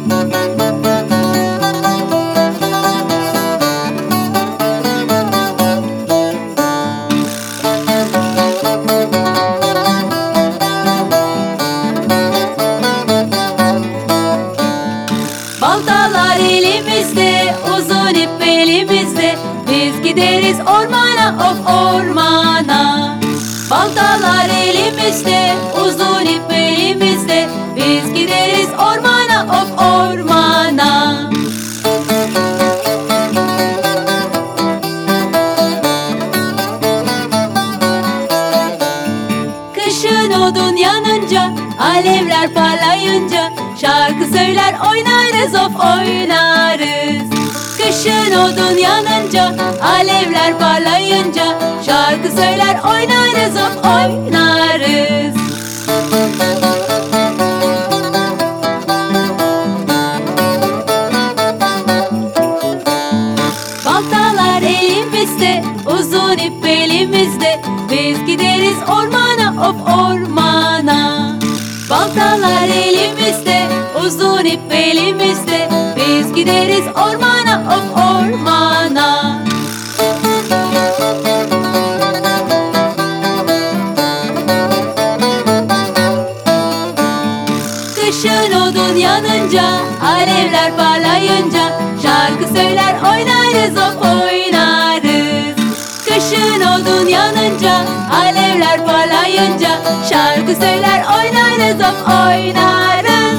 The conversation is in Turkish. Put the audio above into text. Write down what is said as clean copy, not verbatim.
Baltalar elimizde, uzun ip elimizde, biz gideriz ormana, of ormana. Baltalar elimizde, uzun ip elimizde, biz gideriz ormana, of ormana. Kışın odun yanınca, alevler parlayınca, şarkı söyler oynarız, of oynarız. Kışın odun yanınca, alevler parlayınca, şarkı söyler oynarız, of oynarız. Baltalar elimizde, uzun ip elimizde, biz gideriz ormana, of ormana. Baltalar elimizde, uzun ip elimizde, biz gideriz ormana, of ormana. Kışın odun yanınca, alevler parlayınca, şarkı söyler oynarız, of oynarız. Kışın odun yanınca, alevler parlayınca, şarkı söyler oynarız, of oynarız.